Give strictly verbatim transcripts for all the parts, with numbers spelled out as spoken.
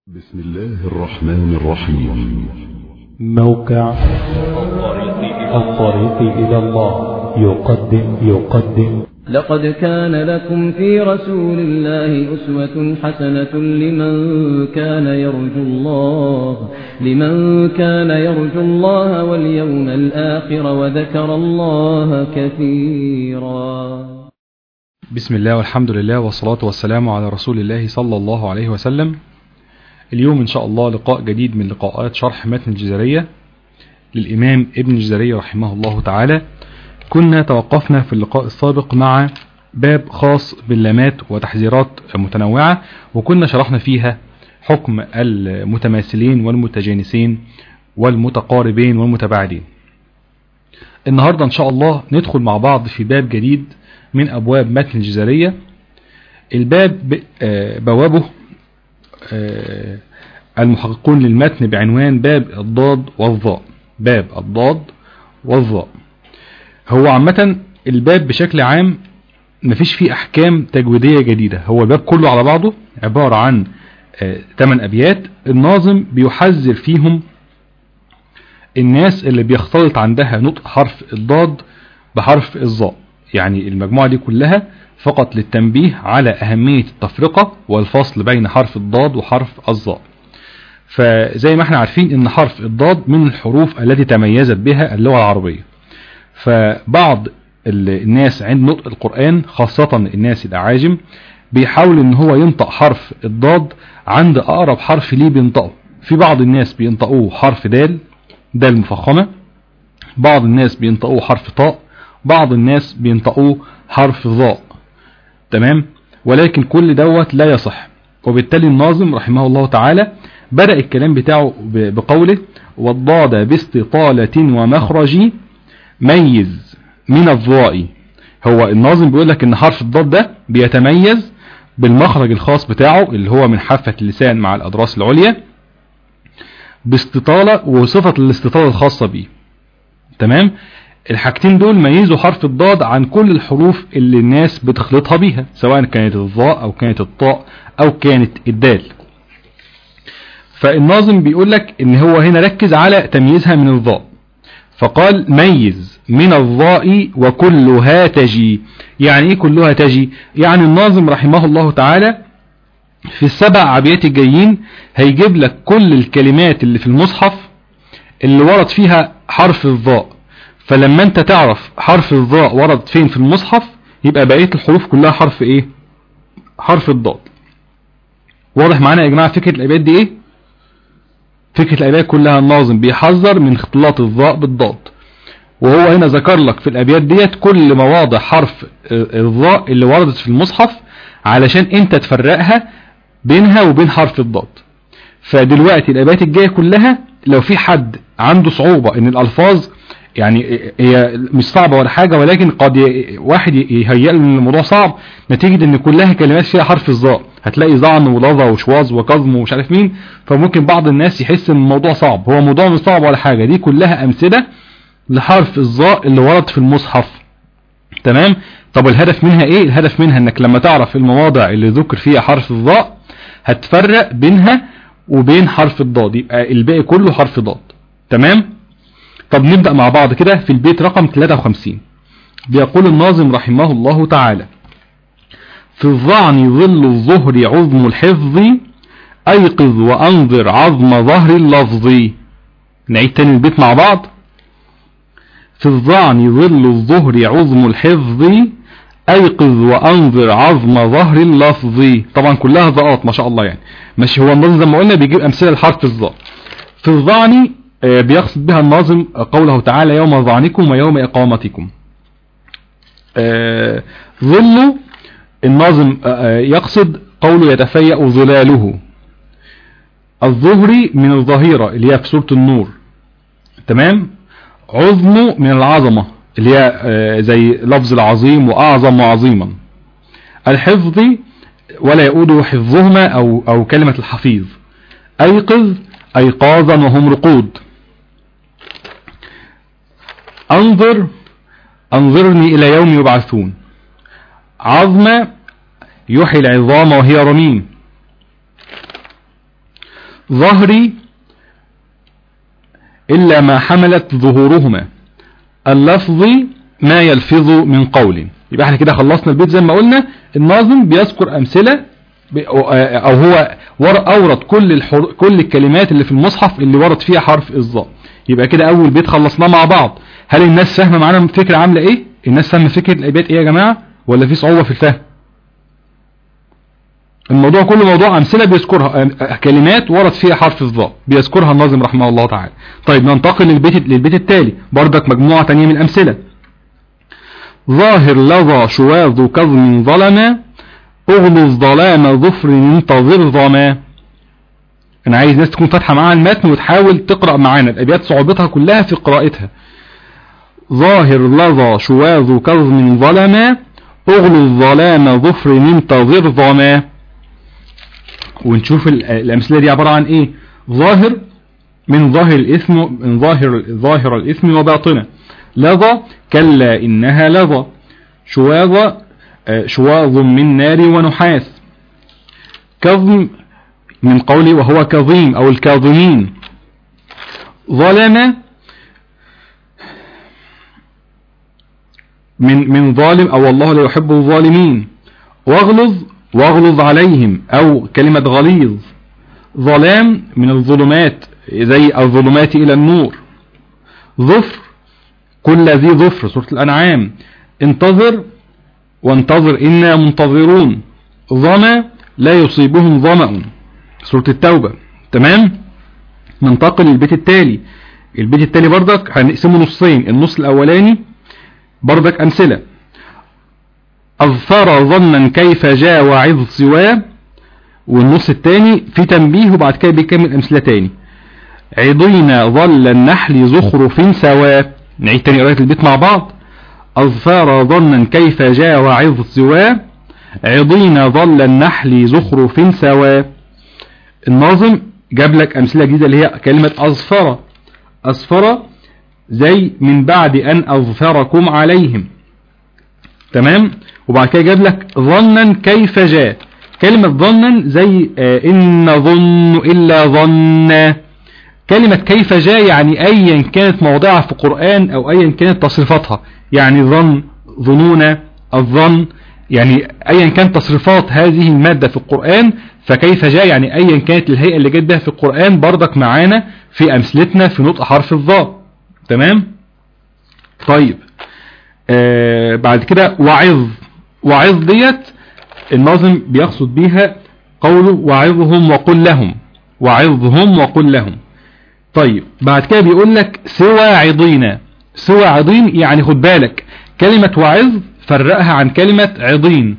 بسم الله الرحمن الرحيم. موقع الطريق إلى الله يقدم يقدم لقد كان لكم في رسول الله أسوة حسنة لمن كان يرجو الله لمن كان يرجو الله واليوم الآخر وذكر الله كثيرا. بسم الله والحمد لله والصلاة والسلام على رسول الله صلى الله عليه وسلم. اليوم إن شاء الله لقاء جديد من لقاءات شرح متن الجزرية للإمام ابن الجزري رحمه الله تعالى. كنا توقفنا في اللقاء السابق مع باب خاص باللامات وتحذيرات متنوعة، وكنا شرحنا فيها حكم المتماثلين والمتجانسين والمتقاربين والمتباعدين. النهاردة إن شاء الله ندخل مع بعض في باب جديد من أبواب متن الجزرية. الباب بوابه المحققون للمتن بعنوان باب الضاد والظاء. باب الضاد والظاء هو عامة الباب بشكل عام مفيش فيه أحكام تجويدية جديدة، هو الباب كله على بعضه عبارة عن ثمان أبيات الناظم بيحذر فيهم الناس اللي بيختلط عندها نطق حرف الضاد بحرف الظاء. يعني المجموعة دي كلها فقط للتنبيه على أهمية التفرقة والفصل بين حرف الضاد وحرف الظاء. فزي ما احنا عارفين ان حرف الضاد من الحروف التي تميزت بها اللغة العربية، فبعض الناس عند نطق القرآن خاصة الناس الأعاجم بيحاول ان هو ينطق حرف الضاد عند أقرب حرف ليه بينطقه. في بعض الناس بينطقوه حرف دال دال مفخمة، بعض الناس بينطقوه حرف طاء، بعض الناس بينطقوه حرف ظاء. تمام، ولكن كل دوت لا يصح. وبالتالي الناظم رحمه الله تعالى بدأ الكلام بتاعه بقوله والضاد باستطالة ومخرج ميز من الظاء. هو الناظم بيقول لك ان حرف الضاد ده بيتميز بالمخرج الخاص بتاعه اللي هو من حافة اللسان مع الأضراس العليا باستطالة وصفة الاستطالة الخاصة به. تمام، الحاجتين دول ميزوا حرف الضاد عن كل الحروف اللي الناس بتخلطها بيها، سواء كانت الظاء او كانت الطاء او كانت الدال. فالناظم بيقول لك ان هو هنا ركز على تمييزها من الظاء، فقال ميز من الظاء وكلها تجي. يعني ايه كلها تجي؟ يعني الناظم رحمه الله تعالى في السبع ابيات الجايين هيجيب لك كل الكلمات اللي في المصحف اللي ورد فيها حرف الظاء. فلما انت تعرف حرف الظاء ورد فين في المصحف يبقى بقية الحروف كلها حرف ايه؟ حرف الضاد. واضح معانا يا جماعة فكرة الابيات دي ايه؟ فكرة الابيات كلها الناظم بيحذر من اختلاط الظاء بالضاد، وهو هنا ذكر لك في الابيات ديت كل مواضع حرف الظاء اللي وردت في المصحف علشان انت تفرقها بينها وبين حرف الضاد. فدلوقتي الابيات الجاية كلها لو في حد عنده صعوبة ان الالفاظ يعني هي مش صعبة ولا حاجة، ولكن قد واحد يهيأ ان الموضوع صعب نتيجة ان كلها كلمات فيها حرف الظاء، هتلاقي ظعن ولظى وشواظ وكظم ومش عارف مين، فممكن بعض الناس يحس ان الموضوع صعب. هو موضوع مش صعب ولا حاجة، دي كلها امثلة لحرف الظاء اللي ورد في المصحف. تمام، طب الهدف منها ايه؟ الهدف منها انك لما تعرف المواضع اللي ذكر فيها حرف الظاء هتفرق بينها وبين حرف الضاد، يبقى الباقي كله حرف ضاد. تمام، طب نبدأ مع بعض كده في البيت رقم ثلاثة وخمسين. بيقول الناظم رحمه الله تعالى في الظعن ظل الظهر عظم الحفظ أيقظ وأنظر عظم ظهر اللفظ. نعيد تاني البيت مع بعض. في الظعن ظل الظهر عظم الحفظ أيقظ وأنظر عظم ظهر اللفظ. طبعا كلها ظاءات ما شاء الله، يعني ماشي. هو الناظم زي ما قلنا بيجيب أمثلة لحرف الظاء. في الظعن بيقصد بها الناظم قوله تعالى يوم ظعنكم ويوم إقامتكم. ظل الناظم يقصد قوله يتفيأ ظلاله. الظهر من الظهيرة اللي هي في سورة النور. تمام، عظم من العظمة اللي هي زي لفظ العظيم وأعظم وعظيما. الحفظ ولا يؤود حفظهما أو, أو كلمة الحفيظ. أيقظ أيقاظا وهم رقود. أنظر أنظرني إلى يوم يبعثون. عظم يحيي العظام وهي رميم. ظهري إلا ما حملت ظهورهما اللفظ ما يلفظ من قول. يبقى احنا كده خلصنا البيت زي ما قلنا. الناظم بيذكر أمثلة أو هو أورد كل كل الكلمات اللي في المصحف اللي ورد فيها حرف الظاء. يبقى كده أول بيت خلصناه مع بعض. هل الناس فاهمة معانا فكرة عاملة إيه؟ الناس فاهمة فكرة الأبيات إيه يا جماعة؟ ولا في صعوبة في الفهم؟ الموضوع كله موضوع أمثلة بيذكرها، كلمات ورد فيها حرف الظاء بيذكرها الناظم رحمه الله تعالى. طيب ننتقل للبيت للبيت التالي بردك مجموعة تانية من الأمثلة. ظاهر لظى شواذ كظم ظلما اغلظ ظلام ظفر انتظر ظما. انا عايز ناس تكون فاتحة معاها المتن وتحاول تقرأ معانا الأبيات، صعوبتها كلها في قراءتها. ظاهر لظى شواذ كظم ظلما اغلظ ظلام ظفر انتظر ظما. ونشوف الأمثلة دي عبارة عن ايه. ظاهر من ظاهر الإثم من ظاهر ظاهر الإثم وباطنه. لظى كلا إنها لظى. شواظ شواظ من نار ونحاس. كظم من قوله وهو كظيم أو الكاظمين. ظلم من من ظالم أو والله لا يحب الظالمين. واغلظ واغلظ عليهم أو كلمة غليظ. ظلام من الظلمات زي الظلمات إلى النور. ظفر كل ذي ظفر سورة الأنعام. انتظر وانتظر إنا منتظرون. ظما لا يصيبهم ظمأ سورة التوبة. تمام. ننتقل للبيت التالي. البيت التالي بردك هنقسمه نصين. النص الأولاني بردك أمثلة. أظفر ظنا كيف جاء وعظ سواه. والنص الثاني في تنبيه وبعد كده بيكمل أمثلة تاني. عضينا ظل النحل زخرف سواه. نعيد تاني قراءة البيت مع بعض. أظفر ظنا كيف جاء وعظ سواه عضينا ظل النحل زخرف سواه. الناظم جاب لك أمثلة جديدة اللي هي كلمة أظفر. أظفر زي من بعد أن أظفركم عليهم. تمام. وبعد كده جاب لك ظنا كيف جاء. كلمة ظنا زي إن ظن إلا ظن. كلمة كيف جاء يعني أيا كانت موضعها في القرآن أو أيا كانت تصريفاتها. يعني ظن ظنون الظن يعني أيا كانت تصريفات هذه المادة في القرآن. فكيف جاء يعني أيا كانت الهيئة اللي جت بها في القرآن بردك معانا في أمثلتنا في نطق حرف الظاء. تمام. طيب آه بعد كده وعظ. وعظ ديت الناظم بيقصد بيها قوله وعظهم وقل لهم. وعظهم وقل لهم. طيب بعد كده بيقول لك سوى عضينا. سوى عضين يعني خد بالك كلمة وعظ فرقها عن كلمة عضين.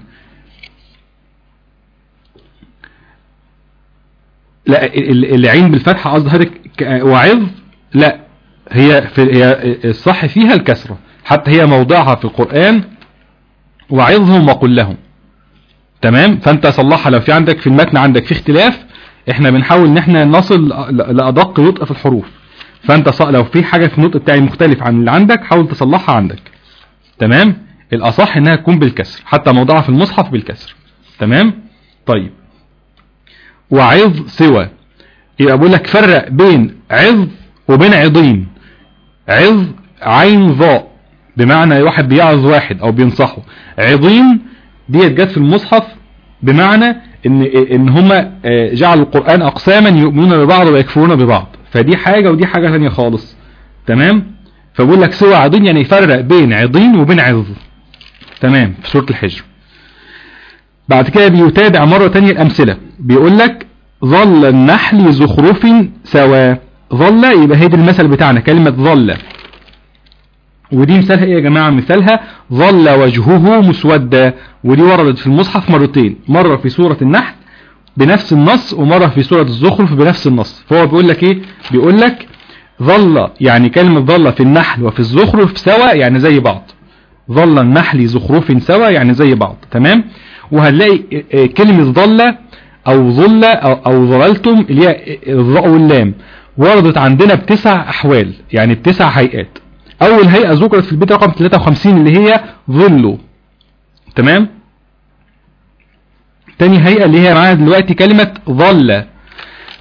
لا العين بالفتحة قصد هذا وعظ. لا هي في هي الصح فيها الكسرة حتى هي موضعها في القرآن وعظهم وقل لهم. تمام. فانت صلحها لو في عندك في المتن عندك في اختلاف. احنا بنحاول ان احنا نصل لأدق نطق في الحروف. فانت لو في حاجة في النطق بتاعي مختلف عن اللي عندك حاول تصلحها عندك. تمام. الاصح انها تكون بالكسر حتى موضعها في المصحف بالكسر. تمام. طيب وعظ سوى يبقى بقول لك فرق بين عظ وبين عضين. عظ عين ظاء بمعنى واحد بيعظ واحد او بينصحه. عضين دي جت في المصحف بمعنى ان ان هما جعلوا القرآن اقساما يؤمنون ببعض ويكفرون ببعض. فدي حاجة ودي حاجة ثانية خالص. تمام. فبقول لك سوى عضين يعني يفرق بين عضين وبين عظ. تمام. في سورة الحجر. بعد كده بيتابع مرة تانية الأمثلة. بيقول لك ظل النحل زخرف سوا. ظل يبقى هي دي المثل بتاعنا كلمة ظل. ودي مثالها ايه يا جماعة؟ مثالها ظل وجهه مسودا. ودي وردت في المصحف مرتين. مرة في سورة النحل بنفس النص ومرة في سورة الزخرف بنفس النص. فهو بيقول لك ايه؟ بيقول لك ظل يعني كلمة ظل في النحل وفي الزخرف سوا يعني زي بعض. ظل النحل زخرف سوا يعني زي بعض. تمام. وهنلاقي كلمة ظل او ظل او, أو ظللتم اللي هي الظاء واللام وردت عندنا بتسع احوال يعني بتسع هيئات. اول هيئة ذكرت في البيت رقم ثلاثة وخمسين اللي هي ظلوا. تمام. تاني هيئة اللي هي معانا دلوقتي كلمة ظل.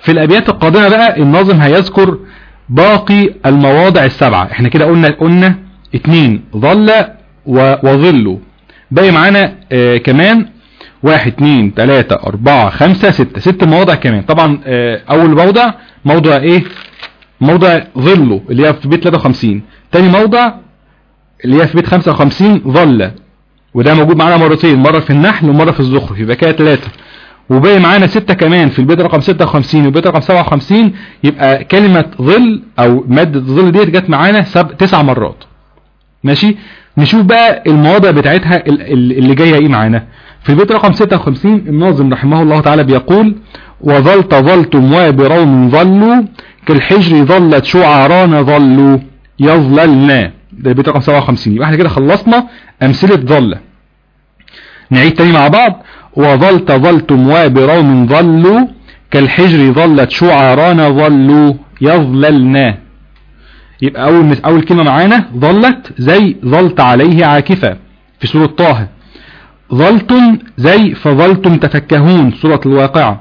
في الابيات القادمة بقى الناظم هيذكر باقي المواضع السبعة. احنا كده قلنا قلنا اتنين ظل وظل، باقي معانا اه كمان واحد اتنين تلاتة اربعة خمسة ستة، ست مواضع كمان. طبعا اه اول موضع موضع ايه؟ موضع ظله اللي هي في بيت ثلاثة وخمسين. تاني موضع اللي هي في بيت خمسة وخمسين ظل، وده موجود معانا مرتين، مرة في النحل ومرة في الزخرف، يبقى كده ثلاثة. وباقي معانا ستة كمان في البيت رقم ستة وخمسين والبيت رقم سبعة وخمسين، يبقى كلمة ظل او مادة ظل ديت جت معانا سب... تسع مرات. ماشي، نشوف بقى المواضع بتاعتها اللي جاية ايه معانا. في البيت رقم ستة وخمسين الناظم رحمه الله تعالى بيقول: وظلت ظلتم وبروم ظلوا كالحجر ظلت شعرانا ظلوا يظللنا. ده البيت رقم سبعة وخمسين. يبقى احنا كده خلصنا امثلة ظل. نعيد تاني مع بعض: وظلت ظلتم وبروم ظلوا كالحجر ظلت شعرانا ظلوا يظللنا. يبقى اول اول كلمة معانا ظلت زي ظلت عليه عاكفة في سورة طه، ظلتم زي فظلتم تفكهون سورة الواقعة،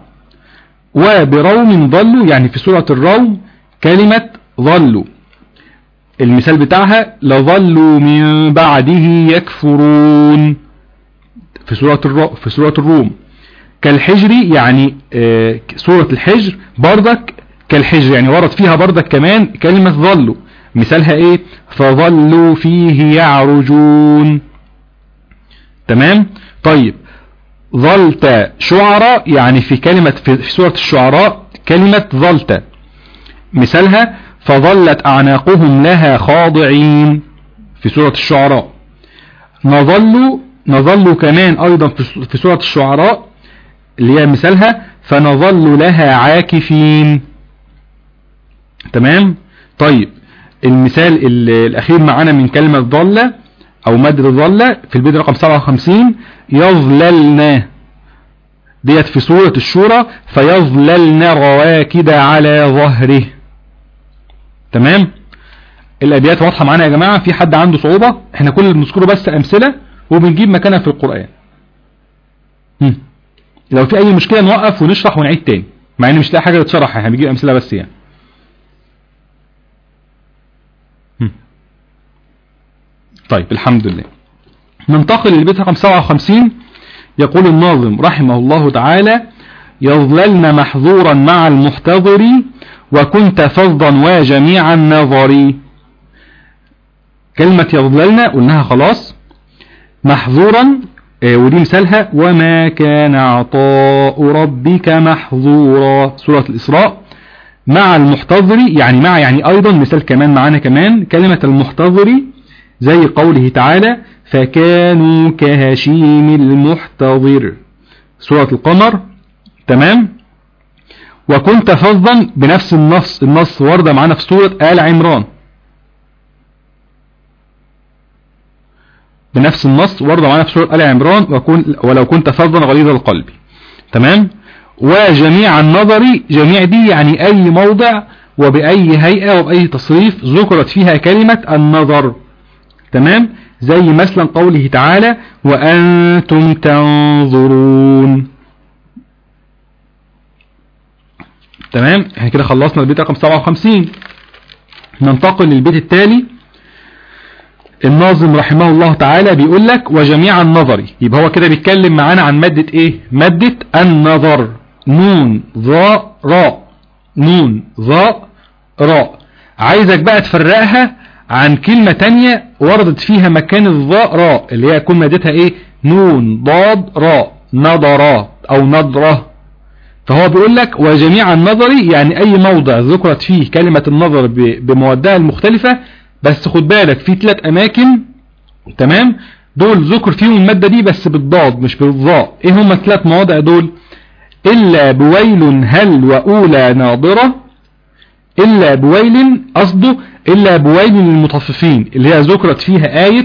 وبروم ظلوا يعني في سورة الروم كلمة ظلوا. المثال بتاعها: لظلوا من بعده يكفرون في سورة الر... في سورة الروم. كالحجر يعني آه سورة الحجر بردك كالحجر يعني ورد فيها بردك كمان كلمة ظلوا. مثالها ايه؟ فظلوا فيه يعرجون. تمام. طيب ظلت شعراء يعني في كلمة في, في سورة الشعراء كلمة ظلت. مثالها فظلت أعناقهم لها خاضعين في سورة الشعراء. نظلوا نظلوا كمان أيضا في سورة الشعراء اللي هي مثالها فنظل لها عاكفين. تمام. طيب المثال الأخير معنا من كلمة ظل أو مادة ظل في البيت رقم سبعة وخمسين: يظللنا ديت في سورة الشورى فيظللن رواكد على ظهره. تمام. الأبيات واضحة معانا يا جماعة؟ في حد عنده صعوبة؟ احنا كل اللي بنذكره بس أمثلة وبنجيب مكانها في القرآن. هم. لو في أي مشكلة نوقف ونشرح ونعيد تاني، مع ان مش لاقي حاجة تشرح، احنا بنجيب أمثلة بس يعني. هم. طيب الحمد لله. ننتقل للبيت رقم سبعة وخمسين. يقول الناظم رحمه الله تعالى: يظللن محظورا مع المحتضر وكنت فظا وجميع النظر. كلمة يظللن قلناها خلاص. محظورا اه ودي مثالها: وما كان عطاء ربك محظورا سورة الإسراء. مع المحتضر يعني مع يعني أيضا مثال كمان معانا كمان كلمة المحتضر زي قوله تعالى: فكانوا كهشيم المحتضر سورة القمر. تمام. وكنت فظا بنفس النص النص وردة معنا في سورة آل عمران، بنفس النص وردة معنا في سورة آل عمران: وكن ولو كنت فظا غليظ القلب. تمام. وجميع النظر، جميع دي يعني أي موضع وبأي هيئة وبأي تصريف ذكرت فيها كلمة النظر. تمام. زي مثلا قوله تعالى: وأنتم تنظرون. تمام. احنا كده خلصنا البيت رقم سبعة وخمسين. ننتقل للبيت التالي. الناظم رحمه الله تعالى بيقول لك: وجميع النظر. يبقى هو كده بيتكلم معانا عن مادة ايه؟ مادة النظر. نون ظاء راء، نون ظاء راء. عايزك بقى تفرقها عن كلمة تانية وردت فيها مكان الظاء راء اللي هي يكون مادتها ايه؟ نون ضاد راء، نظرات او نظرة. فهو بيقول لك وجميع النظر يعني اي موضع ذكرت فيه كلمة النظر بموادها المختلفة، بس خد بالك في ثلاث اماكن. تمام. دول ذكر فيهم المادة دي بس بالضاد مش بالظاء. ايه هم الثلاث مواضع دول؟ الا بويل هل واولى ناظرة. الا بويل قصده الا بويل للمطففين اللي هي ذكرت فيها آية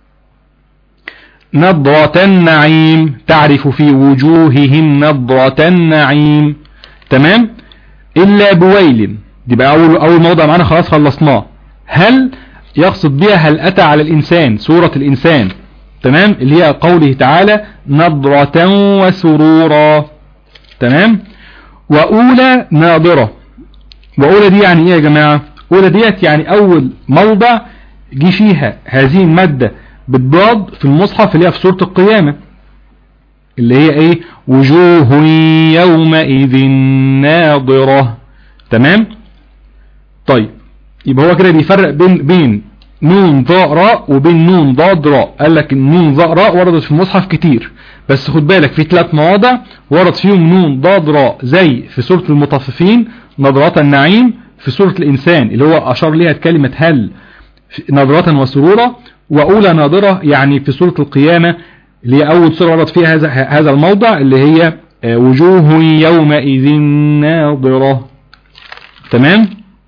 نضرة النعيم تعرف في وجوههم نضرة النعيم. تمام. الا بويل دي بقى اول اول موضع معانا خلاص خلصناه. هل يقصد بها هل اتى على الانسان سورة الانسان. تمام. اللي هي قوله تعالى نضرة وسرورا. تمام. وأولى ناظرة. وأولى دي يعني ايه يا جماعة؟ أولى ديت يعني أول موضع جي فيها هذه المادة بالضاد في المصحف اللي هي في سورة القيامة، اللي هي ايه؟ وجوه يومئذ ناظرة. تمام؟ طيب يبقى هو كده بيفرق بين بين نون ضاء راء وبين نون ضاد راء. قال لك النون ضاء راء وردت في المصحف كتير، بس خد بالك في ثلاث مواضع ورد فيهم نون ضاد راء، زي في سورة المطففين نظرات النعيم، في سورة الإنسان اللي هو أشار ليها كلمة هل نظرة وسرورة، وأولى ناظرة يعني في سورة القيامة اللي هي أول سورة ورد فيها هذا هذا الموضع اللي هي وجوه يومئذ ناظرة. تمام؟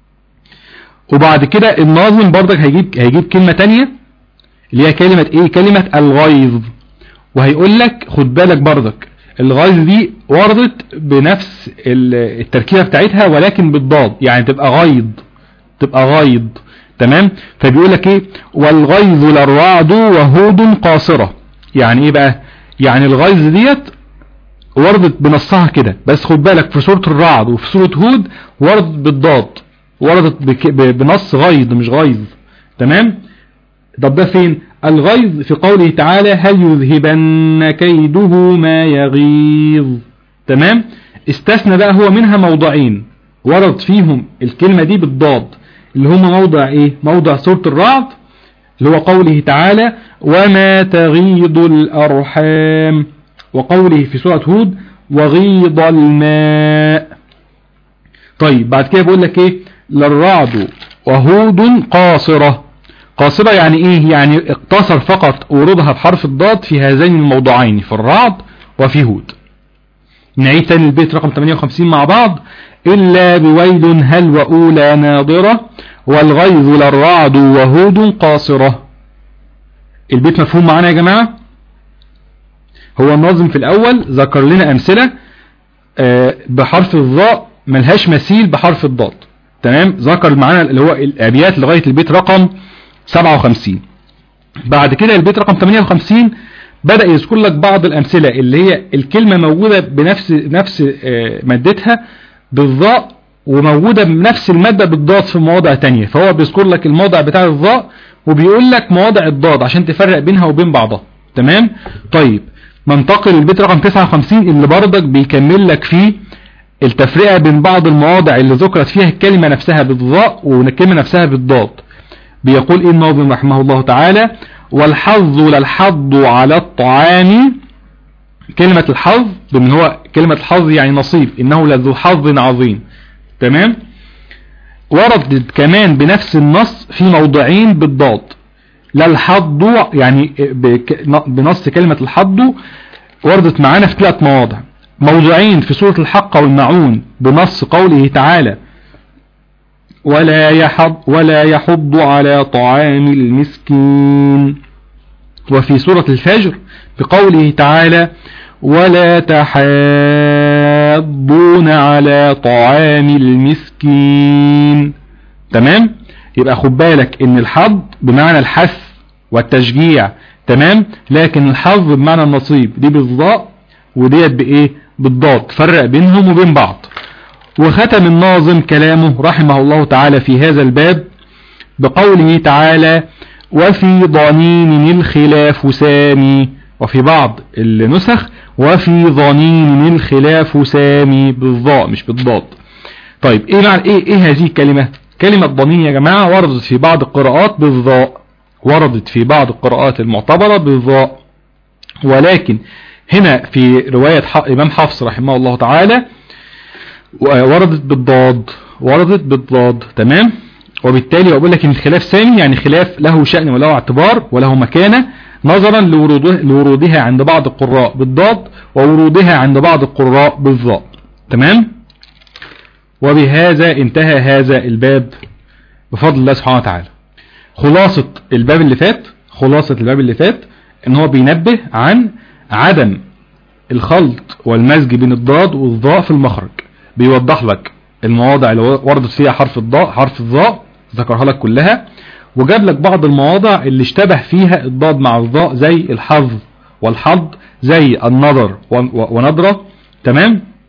وبعد كده الناظم برضك هيجيب هيجيب كلمة تانية اللي هي كلمة ايه؟ كلمة الغيظ. وهيقول لك خد بالك برضك الغيظ دي وردت بنفس التركيبة بتاعتها ولكن بالضاد، يعني تبقى غيض، تبقى غيض. تمام؟ فبيقول لك ايه؟ والغيظ للرعد وهود قاصرة. يعني ايه بقى؟ يعني الغيظ ديت وردت بنصها كده، بس خد بالك في سورة الرعد وفي سورة هود وردت بالضاد، وردت بنص غيظ مش غيظ. تمام؟ طب ده فين؟ الغيظ في قوله تعالى هل يذهبن كيده ما يغيظ. تمام؟ استثنى بقى هو منها موضعين ورد فيهم الكلمة دي بالضاد، اللي هما موضع ايه؟ موضع سورة الرعد اللي هو قوله تعالى وما تغيض الأرحام، وقوله في سورة هود وغيض الماء. طيب بعد كده بيقول لك ايه؟ للرعد وهود قاصرة. قاصرة يعني ايه؟ يعني اقتصر فقط ورودها بحرف الضاد في هذين الموضوعين، في الرعد وفي هود. نعيد تاني البيت رقم ثمانية وخمسين مع بعض. إلا بويل هل وأولى ناظرة والغيظ للرعد وهود قاصرة. البيت مفهوم معنا يا جماعة؟ هو الناظم في الأول ذكر لنا أمثلة بحرف الضاء ملهاش مثيل بحرف الضاد. تمام؟ ذكر معنا اللي هو الأبيات لغاية البيت رقم سبعة وخمسين. بعد كده البيت رقم ثمانية وخمسين بدأ يذكر لك بعض الأمثلة اللي هي الكلمة موجودة بنفس نفس مادتها بالضاء وموجودة بنفس المادة بالضاد في مواضع تانية، فهو بيذكر لك الموضع بتاع الضاء وبيقول لك مواضع الضاد عشان تفرق بينها وبين بعضها. تمام؟ طيب ننتقل للبيت رقم تسعة وخمسين اللي برضك بيكمل لك فيه التفرقة بين بعض المواضع اللي ذكرت فيها الكلمة نفسها بالضاء والكلمة نفسها بالضاد. بيقول ايه الناظم رحمه الله تعالى؟ والحظ للحظ على الطعام. كلمة الحظ بمن هو كلمة الحظ يعني نصيب، انه لذو حظ عظيم. تمام؟ وردت كمان بنفس النص في موضعين بالضاد. للحظ يعني بنص كلمة الحظ وردت معانا في ثلاث مواضع، موضعين في سورة الحق والمعون بنص قوله تعالى ولا يحض ولا يحض على طعام المسكين، وفي سورة الفجر بقوله تعالى ولا تحاضون على طعام المسكين. تمام؟ يبقى خد بالك ان الحض بمعنى الحث والتشجيع. تمام؟ لكن الحظ بمعنى النصيب دي بالضاء وديت بايه؟ بالضاد. فرق بينهم وبين بعض. وختم الناظم كلامه رحمه الله تعالى في هذا الباب بقوله تعالى وفي ضنين الخلاف سامي، وفي بعض النسخ وفي ضنين الخلاف سامي بالضاء مش بالضاد. طيب ايه معنى ايه ايه هذه الكلمة؟ كلمة ضنين يا جماعة وردت في بعض القراءات بالضاء، وردت في بعض القراءات المعتبرة بالضاء، ولكن هنا في رواية امام حفص رحمه الله تعالى وردت بالضاد، وردت بالضاد. تمام؟ وبالتالي اقول لك ان الخلاف سامي يعني خلاف له شأن وله اعتبار وله مكانة نظرا لورودها عند بعض القراء بالضاد وورودها عند بعض القراء بالضاء. تمام؟ وبهذا انتهى هذا الباب بفضل الله سبحانه وتعالى. خلاصة الباب اللي فات خلاصة الباب اللي فات ان هو بينبه عن عدم الخلط والمزج بين الضاد والضاء في المخرج، بيوضح لك المواضع اللي وردت فيها حرف الضاء حرف الضاء ذكرها لك كلها، وجاب لك بعض المواضع اللي اشتبه فيها الضاد مع الضاء زي الحظ والحظ، زي النظر ونظرة. تمام؟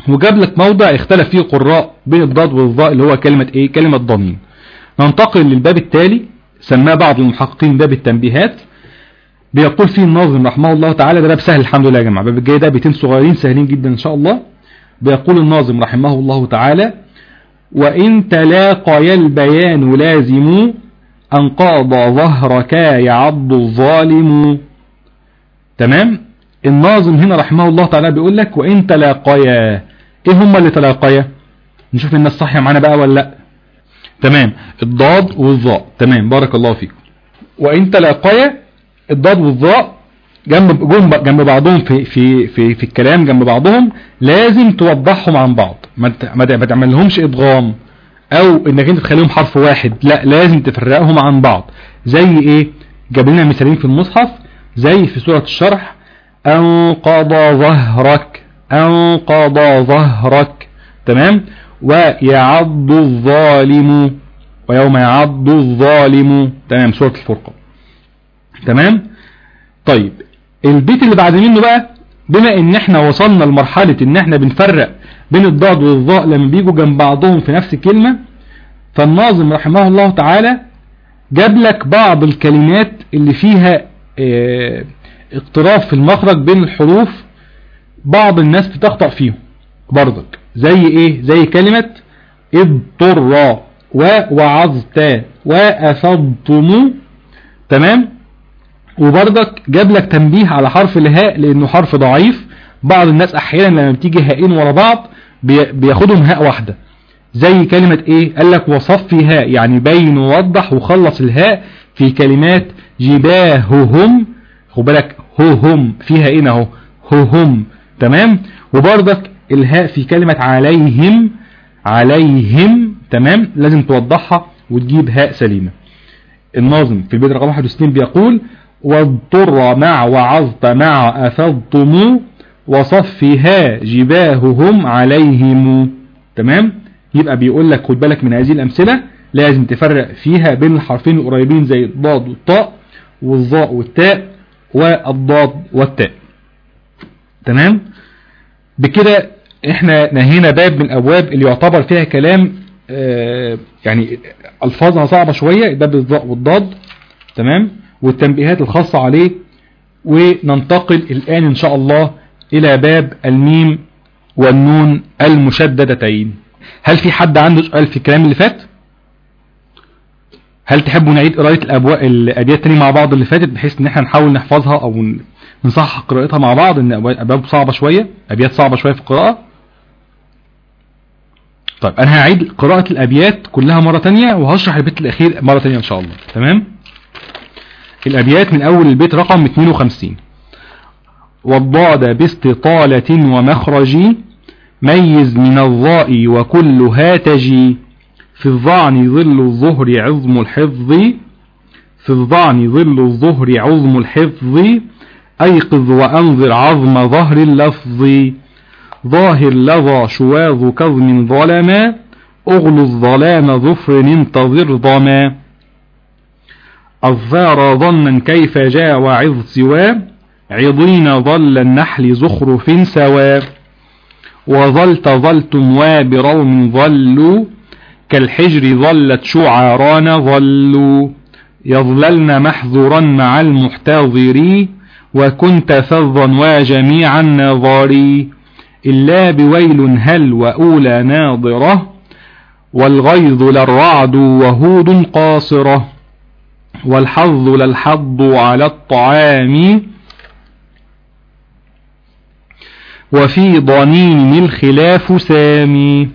وجاب لك موضع اختلف فيه القراء بين الضاد والظاء اللي هو كلمة ايه؟ كلمة ضمين. ننتقل للباب التالي سماه بعض المحققين باب التنبيهات. بيقول فيه الناظم رحمه الله تعالى، ده باب سهل الحمد لله يا جماعة، باب الجاي ده بيتين صغيرين سهلين جدا ان شاء الله. بيقول الناظم رحمه الله تعالى: وإن تلاقي البيان لازم أنقاض ظهرك يعض الظالم. تمام. الناظم هنا رحمه الله تعالى بيقول لك وإن تلاقيا. ايه هما اللي تلاقيا؟ نشوف الناس صحية معانا بقى ولا لا. تمام، الضاد والظاء. تمام، بارك الله فيكم. وإن تلاقيا الضاد والظاء جنب جنب بعضهم في في في في الكلام جنب بعضهم، لازم توضحهم عن بعض، ما ما تعملهمش ادغام او انك انت تخليهم حرف واحد، لا لازم تفرقهم عن بعض. زي ايه؟ جاب لنا مثالين في المصحف، زي في سورة الشرح: انقض ظهرك، انقض ظهرك. تمام. ويعض الظالم، ويوم يعض الظالم. تمام، سورة الفرقان. تمام. طيب البيت اللي بعد منه بقى، بما ان احنا وصلنا لمرحلة ان احنا بنفرق بين الضاد والظاء لما بيجوا جنب بعضهم في نفس الكلمة، فالناظم رحمه الله تعالى جاب لك بعض الكلمات اللي فيها اه اقتراب في المخرج بين الحروف، بعض الناس بتخطأ فيهم برضك. زي ايه؟ زي كلمة اضطر ووعظت وأفضتم. تمام. وبرضك جاب لك تنبيه على حرف الهاء لانه حرف ضعيف، بعض الناس احيانا لما بتيجي هائين ورا بعض بياخدهم هاء واحدة. زي كلمة ايه؟ قال لك وصفي هاء، يعني بين ووضح وخلص الهاء في كلمات جباههم. خد بالك هو هم فيها ايه اهو، هو هم. تمام. وبرضك الهاء في كلمة عليهم، عليهم. تمام، لازم توضحها وتجيب هاء سليمة. الناظم في البيت رقم واحد وستين بيقول: واضطر مع وعظت مع أفضتم وصفها جباههم عليهم. تمام. يبقى بيقول لك خد بالك من هذه الأمثلة، لازم تفرق فيها بين الحرفين القريبين زي الضاد والطاء والظاء والتاء والضاد والتاء. تمام. بكده احنا نهينا باب من الابواب اللي يعتبر فيها كلام آه يعني الفاظها صعبة شوية، باب الظاء والضاد. تمام. والتنبيهات الخاصة عليه. وننتقل الآن إن شاء الله إلى باب الميم والنون المشددتين. هل في حد عنده سؤال في الكلام اللي فات؟ هل تحبوا نعيد قراءة الأبواب الأبيات تاني مع بعض اللي فاتت، بحيث إن احنا نحاول نحفظها أو نصحح قراءتها مع بعض، إن أبواب صعبة شوية، أبيات صعبة شوية في القراءة؟ طيب أنا هعيد قراءة الأبيات كلها مرة تانية، وهشرح البيت الأخير مرة تانية إن شاء الله. تمام. الأبيات من أول البيت رقم اثنين وخمسين: والضاد باستطالة ومخرج ميز من الضاء وكلها تجي في الظعن ظل الظهر عظم الحفظ في الظعن ظل الظهر عظم الحفظ أيقظ وأنظر عظم ظهر اللفظ ظاهر لظى شواظ كظم ظلما أغلو الظلام ظفر انتظر ضما الظار ظنا كيف جاء وعظ سوا عضين ظل النحل زخرف سوا وظلت ظلتم وبروم ظلوا كالحجر ظلت شعاران ظلوا يظللن محذورا مع المحتضر وكنت فظا وجميع النظار إلا بويل هل وأولى ناظرة والغيظ للرعد وهود قاصرة والحظ للحظ على الطعام وفي ضنين الخلاف سامي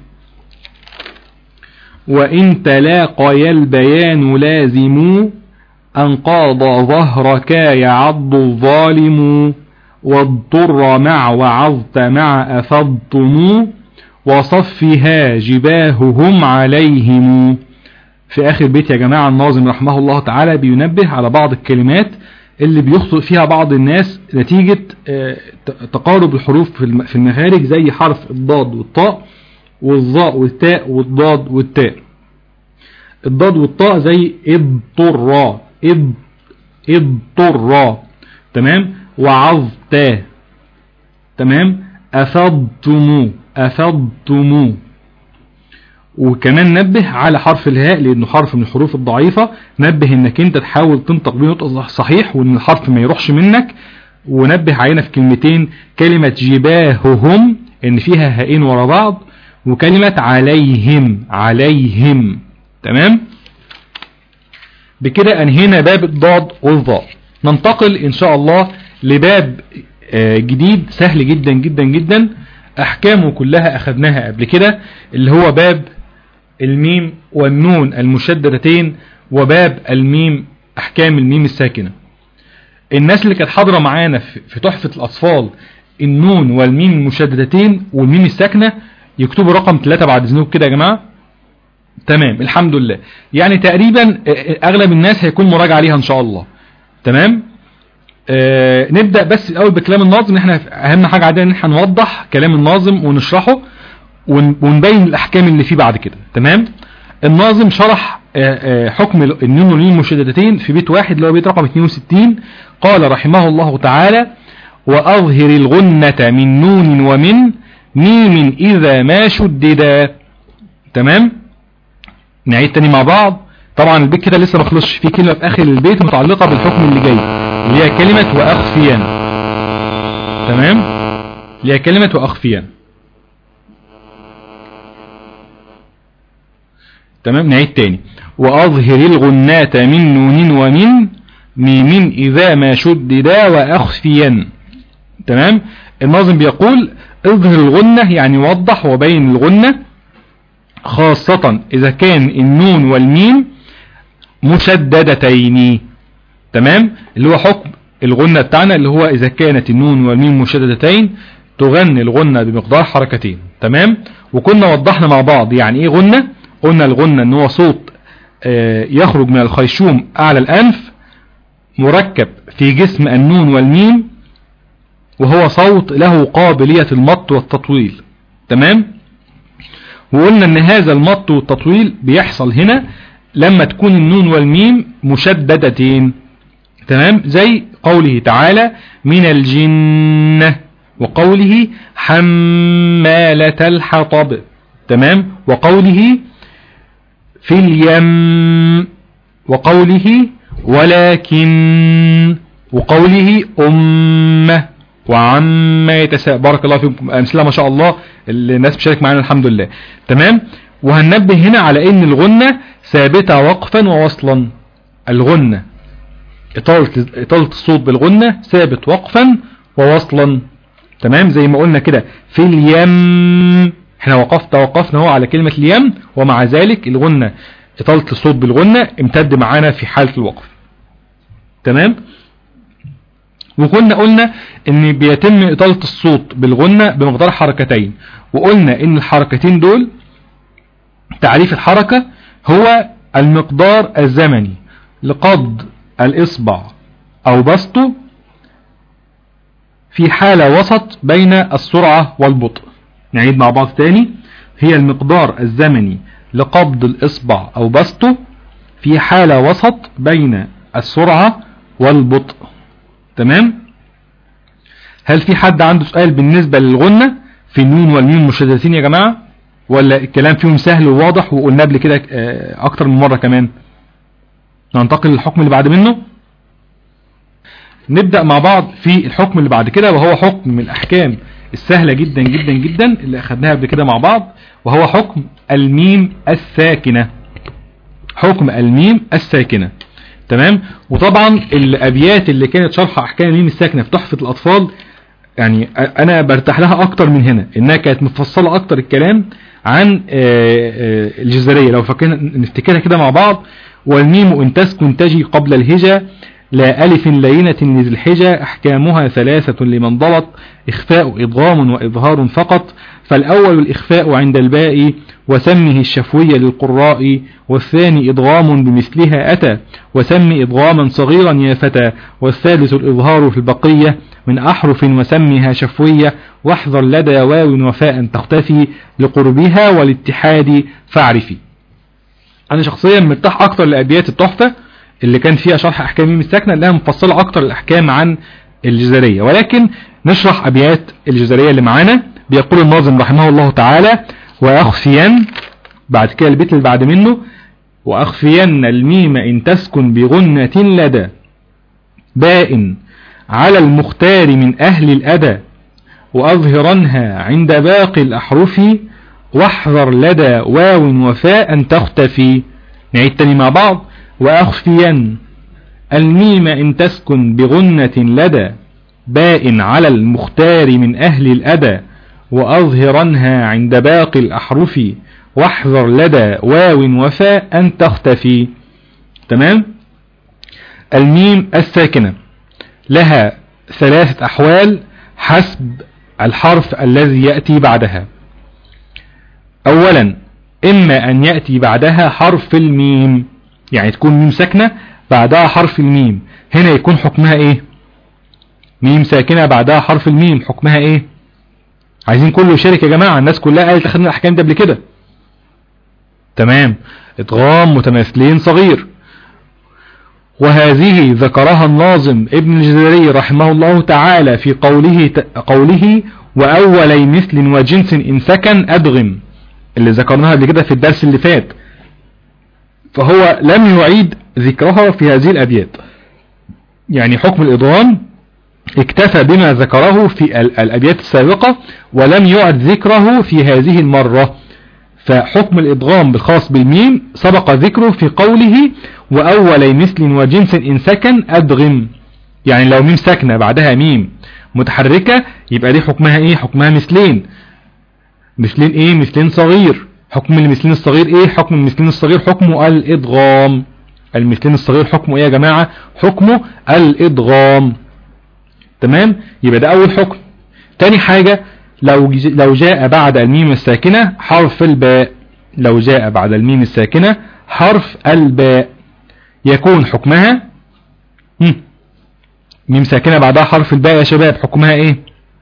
وإن تلاقي البيان لازم أنقاض ظهرك يعض الظالم واضطر مع وعظت مع أفضتم وصفها جباههم عليهم. في آخر بيت يا جماعة الناظم رحمه الله تعالى بينبه على بعض الكلمات اللي بيخطئ فيها بعض الناس نتيجة تقارب الحروف في المخارج، زي حرف الضاد والطاء والظاء والتاء والضاد والتاء. الضاد والطاء زي اضطر اضطر. تمام. وعظت. تمام. أفضتم أفضتم. وكمان نبه على حرف الهاء لأنه حرف من الحروف الضعيفة، نبه انك انت تحاول تنطق به نطق صحيح وان الحرف ما يروحش منك. ونبه علينا في كلمتين، كلمة جباههم ان فيها هائين ورا بعض، وكلمة عليهم عليهم. تمام. بكده انهينا باب الضاد والظاء. ننتقل ان شاء الله لباب جديد سهل جدا جدا جدا، احكامه كلها اخذناها قبل كده، اللي هو باب الميم والنون المشددتين، وباب الميم احكام الميم الساكنة. الناس اللي كانت حاضرة معانا في تحفة الاطفال النون والميم المشددتين والميم الساكنة يكتبوا رقم ثلاثة بعد اذنكم كده يا جماعة. تمام الحمد لله. يعني تقريبا اغلب الناس هيكون مراجعة عليها ان شاء الله. تمام. آه نبدأ بس الاول بكلام الناظم. احنا اهم حاجة عندنا ان احنا نوضح كلام الناظم ونشرحه ونبين الاحكام اللي فيه بعد كده. تمام. الناظم شرح آه آه حكم النون والميم المشددتين في بيت واحد اللي هو بيت رقم اثنين وستين. قال رحمه الله تعالى: وأظهر الغنة من نون ومن ميم إذا ما شددا. تمام. نعيد تاني مع بعض. طبعا البيت كده لسه ما خلصش، في كلمة في آخر البيت متعلقة بالحكم اللي جاي اللي هي كلمة وأخفيان. تمام. اللي هي كلمة وأخفيان. تمام. نعيد تاني: وأظهر الغنات من نون ومن ميم إذا ما شددا وأخفيان. تمام. الناظم بيقول اظهر الغنة يعني وضح وبين الغنة، خاصة إذا كان النون والميم مشددتين. تمام. اللي هو حكم الغنة بتاعنا اللي هو إذا كانت النون والميم مشددتين تغني الغنة بمقدار حركتين. تمام. وكنا وضحنا مع بعض يعني إيه غنة. قلنا الغنة إن هو صوت يخرج من الخيشوم أعلى الأنف مركب في جسم النون والميم، وهو صوت له قابلية المط والتطويل. تمام. وقلنا ان هذا المط والتطويل بيحصل هنا لما تكون النون والميم مشددتين. تمام. زي قوله تعالى من الجنة، وقوله حمالة الحطب. تمام. وقوله في اليم، وقوله ولكن، وقوله أمة، وعما يتساءل. بارك الله فيكم. أمثلة ما شاء الله الناس بتشارك معنا الحمد لله. تمام. وهننبه هنا على ان الغنة ثابتة وقفا ووصلا. الغنة إطالة, إطالة الصوت بالغنة ثابت وقفا ووصلا. تمام. زي ما قلنا كده في اليم، احنا وقفت توقفنا هو على كلمة اليم، ومع ذلك الغنة إطالة الصوت بالغنة امتد معانا في حالة الوقف. تمام. وكنا قلنا ان بيتم إطالة الصوت بالغنة بمقدار حركتين، وقلنا ان الحركتين دول تعريف الحركة هو المقدار الزمني لقبض الإصبع أو بسطه في حالة وسط بين السرعة والبطء. نعيد مع بعض تاني: هي المقدار الزمني لقبض الإصبع أو بسطه في حالة وسط بين السرعة والبطء. تمام. هل في حد عنده سؤال بالنسبة للغنة في النون والميم المشددتين يا جماعة، ولا الكلام فيهم سهل وواضح وقلنا قبل كده اكتر من مرة كمان؟ ننتقل للحكم اللي بعد منه. نبدأ مع بعض في الحكم اللي بعد كده، وهو حكم من الأحكام السهلة جدا جدا جدا اللي أخذناها قبل كده مع بعض، وهو حكم الميم الساكنة. حكم الميم الساكنة. تمام. وطبعا الأبيات اللي كانت شرح أحكام الميم الساكنة في تحفة الأطفال يعني أنا برتاح لها أكتر من هنا، إنها كانت مفصلة أكتر الكلام عن الجزرية. لو فكرنا نفتكرها كده مع بعض: والميم إن تسكن تجي قبل الهجا، لا ألف لينة لذي الحجة، أحكامها ثلاثة لمن ضبط، إخفاء إضغام وإظهار فقط، فالأول الإخفاء عند الباء وسمه الشفوية للقراء، والثاني إضغام بمثلها أتى وسمي إضغاما صغيرا يا فتى، والثالث الإظهار في البقية من أحرف وسمها شفوية، واحذر لدى واو وفاء تختفي لقربها والاتحاد فاعرفي. أنا شخصيا مرتاح أكتر لأبيات التحفة اللي كان فيها شرح أحكام الميم الساكنة، لأنها مفصلة أكتر الأحكام عن الجزرية، ولكن نشرح أبيات الجزرية اللي معانا بيقول الناظم رحمه الله تعالى: وأخفين، بعد كده البيت اللي بعد منه: وأخفين الميم إن تسكن بغنة لدى باء على المختار من أهل الأدى، وأظهرنها عند باقي الأحرف، واحذر لدى واو وفاء أن تختفي. نعيد تاني مع بعض: وأخفين الميم إن تسكن بغنة لدى باء على المختار من أهل الأدى، وأظهرنها عند باقي الأحرف، واحذر لدى واو وفاء أن تختفي. تمام. الميم الساكنة لها ثلاثة أحوال حسب الحرف الذي يأتي بعدها. أولا، إما أن يأتي بعدها حرف الميم، يعني تكون ميم ساكنة بعدها حرف الميم، هنا يكون حكمها إيه؟ ميم ساكنة بعدها حرف الميم حكمها إيه؟ عايزين كله يشارك يا جماعة، الناس كلها قالت أخذنا الأحكام دي قبل كده. تمام. إدغام متماثلين صغير، وهذه ذكرها الناظم ابن الجزري رحمه الله تعالى في قوله قوله وأولي مثل وجنس إن سكن أدغم، اللي ذكرناها قبل كده في الدرس اللي فات، فهو لم يعيد ذكرها في هذه الأبيات. يعني حكم الإدغام اكتفى بما ذكره في الأبيات السابقة ولم يعد ذكره في هذه المرة، فحكم الإدغام بالخاص بالميم سبق ذكره في قوله وأولي مثل وجنس إن سكن أدغم. يعني لو ميم ساكنة بعدها ميم متحركة يبقى دي حكمها إيه؟ حكمها مثلين. مثلين إيه؟ مثلين صغير. حكم المثلين الصغير إيه؟ حكم المثلين الصغير حكمه الإدغام. المثلين الصغير حكمه إيه يا جماعة؟ حكمه الإدغام. تمام. يبقى ده أول حكم. تاني حاجة، لو لو جاء بعد الميم الساكنة حرف الباء، لو جاء بعد الميم الساكنة حرف الباء يكون حكمها هم. ميم ساكنة بعدها حرف الباء يا شباب حكمها ايه؟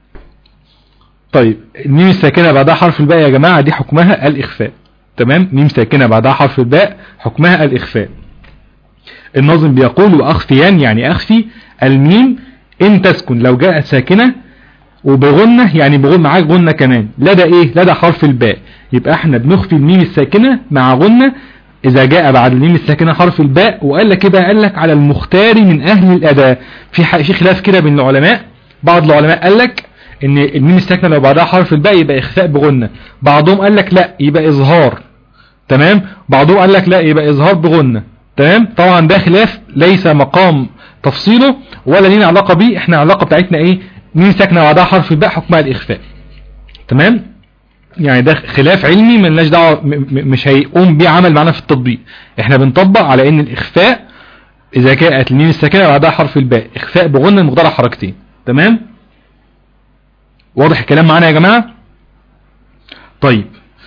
طيب الميم الساكنة بعدها حرف الباء يا جماعة دي حكمها الإخفاء. تمام. ميم ساكنة بعدها حرف الباء حكمها الإخفاء. الناظم بيقول وأخفيان، يعني أخفي الميم إن تسكن لو جاءت ساكنة وبغنة، يعني بغنة معاك غنة كمان لدى ايه؟ لدى حرف الباء. يبقى احنا بنخفي الميم الساكنة مع غنة اذا جاء بعد الميم الساكنة حرف الباء. وقال لك كده، قال لك على المختار من اهل الاداء. في في خلاف كده بين العلماء، بعض العلماء قال لك ان الميم الساكنة لو بعدها حرف الباء يبقى اخفاء بغنة، بعضهم قال لك لا يبقى اظهار. تمام. بعضهم قال لك لا يبقى اظهار بغنة. تمام. طبعا ده خلاف ليس مقام تفصيله ولا لينا علاقة بيه، احنا العلاقة بتاعتنا ايه؟ مين ساكنة بعدها حرف الباء حكمها الإخفاء. تمام. يعني ده خلاف علمي ملناش دعوة، مش هيقوم بيه عمل معنا في التطبيق. احنا بنطبق على ان الإخفاء إذا جاءت الميم الساكنة بعدها حرف الباء إخفاء بغنة مقدار حركتين. تمام. واضح الكلام معانا يا جماعة؟ طيب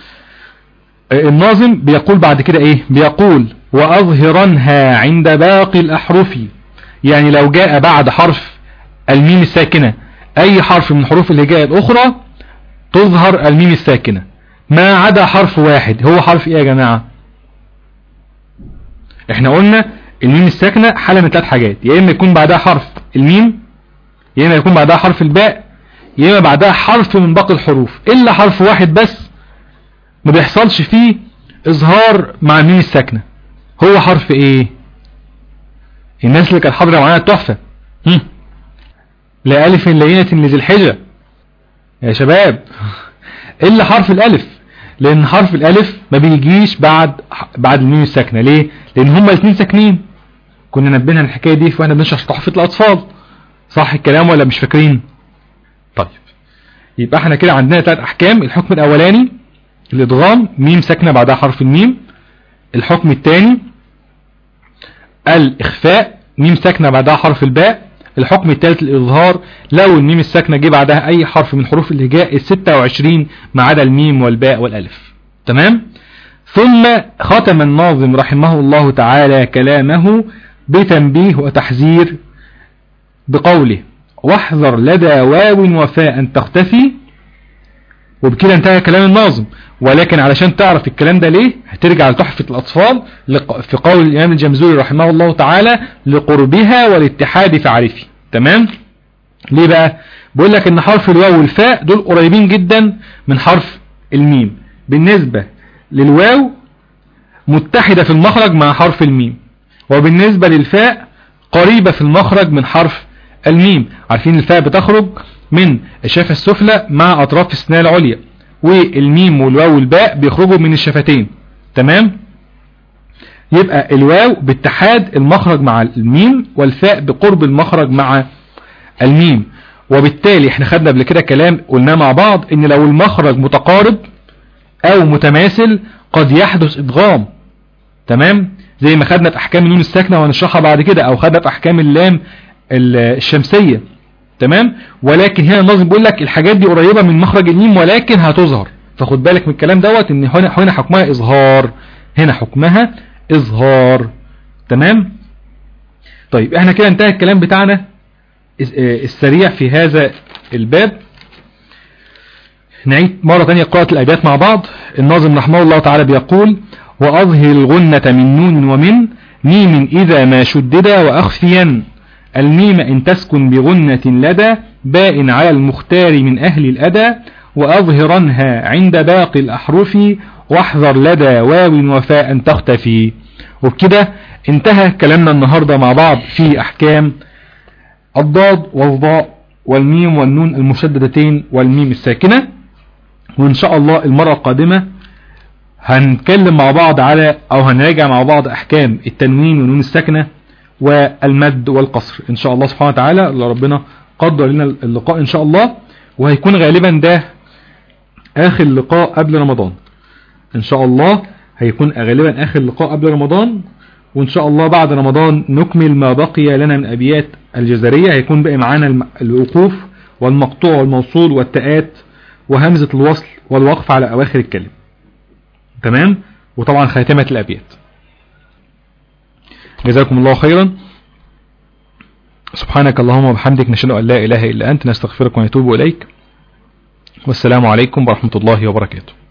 الناظم بيقول بعد كده ايه؟ بيقول وأظهرنها عند باقي الأحرف، يعني لو جاء بعد حرف الميم الساكنة اي حرف من الحروف اللي جاء الاخرى تظهر الميم الساكنة ما عدا حرف واحد. هو حرف ايه يا جماعة؟ احنا قلنا الميم الساكنة حالة من ثلاث حاجات، يا اما يكون بعدها حرف الميم، يا اما يكون بعدها حرف الباء، يا اما بعدها حرف من باقي الحروف، الا حرف واحد بس ما بيحصلش فيه اظهار مع الميم الساكنة. هو حرف ايه؟ الناس اللي كانت حاضرة معانا التحفة هم لا ألف لينة لذي الحجة يا شباب، إلا حرف الألف، لأن حرف الألف ما بيجيش بعد بعد الميم الساكنة. ليه؟ لأن هما الاثنين ساكنين. كنا نبهنا الحكاية دي واحنا بنشرح تحفة الأطفال، صح الكلام ولا مش فاكرين؟ طيب يبقى احنا كده عندنا ثلاث أحكام. الحكم الأولاني الإدغام ميم ساكنة بعدها حرف الميم. الحكم الثاني الإخفاء ميم ساكنة بعدها حرف الباء. الحكم الثالث الإظهار لو الميم الساكنة جه بعدها أي حرف من حروف الهجاء الستة وعشرين ما عدا الميم والباء والألف. تمام. ثم ختم الناظم رحمه الله تعالى كلامه بتنبيه وتحذير بقوله واحذر لدى واو وفاء أن تختفي. وبكده انتهى كلام الناظم، ولكن علشان تعرف الكلام ده ليه هترجع لتحفة الأطفال في قول الإمام الجمزوري رحمه الله تعالى لقربها والاتحاد فعرفي. تمام. ليه بقى؟ بقول لك ان حرف الواو والفاء دول قريبين جدا من حرف الميم. بالنسبة للواو متحدة في المخرج مع حرف الميم، وبالنسبة للفاء قريبة في المخرج من حرف الميم. عارفين الفاء بتخرج من الشفة السفلى مع اطراف السنان العليا، والميم والواو والباء بيخرجوا من الشفتين. تمام؟ يبقى الواو باتحاد المخرج مع الميم، والفاء بقرب المخرج مع الميم. وبالتالي احنا خدنا قبل كده كلام قلناه مع بعض ان لو المخرج متقارب او متماثل قد يحدث ادغام. تمام؟ زي ما خدنا في احكام النون الساكنة وهنشرحها بعد كده، او خدنا في احكام اللام الشمسية. تمام؟ ولكن هنا الناظم بيقول لك الحاجات دي قريبة من مخرج الميم ولكن هتظهر، فخد بالك من الكلام دوت ان هنا هنا حكمها اظهار، هنا حكمها اظهار. تمام؟ طيب احنا كده انتهى الكلام بتاعنا السريع في هذا الباب. نعيد مرة تانية قراءة الآيات مع بعض. الناظم رحمه الله تعالى بيقول: وأظهر الغنة من نون ومن ميم إذا ما شدد، وأخفيا الميم إن تسكن بغنة لدى باء على المختار من أهل الأدى، وأظهرنها عند باقي الأحرف واحذر لدى واو وفاء تختفي. وبكده انتهى كلامنا النهاردة مع بعض في أحكام الضاد والضاء والميم والنون المشددتين والميم الساكنة. وإن شاء الله المرة القادمة هنتكلم مع بعض على أو هنراجع مع بعض أحكام التنوين والنون الساكنة والمد والقصر إن شاء الله سبحانه وتعالى. اللي ربنا قدر لنا اللقاء إن شاء الله، وهيكون غالبا ده آخر لقاء قبل رمضان إن شاء الله، هيكون غالبا آخر لقاء قبل رمضان. وإن شاء الله بعد رمضان نكمل ما بقي لنا من أبيات الجزرية. هيكون بقى معانا الوقوف والمقطوع والموصول والتاءات وهمزة الوصل والوقف على أواخر الكلم. تمام؟ وطبعا خاتمة الأبيات. جزاكم الله خيرا. سبحانك اللهم وبحمدك، نشهد أن لا إله إلا أنت، نستغفرك ونتوب إليك. والسلام عليكم ورحمة الله وبركاته.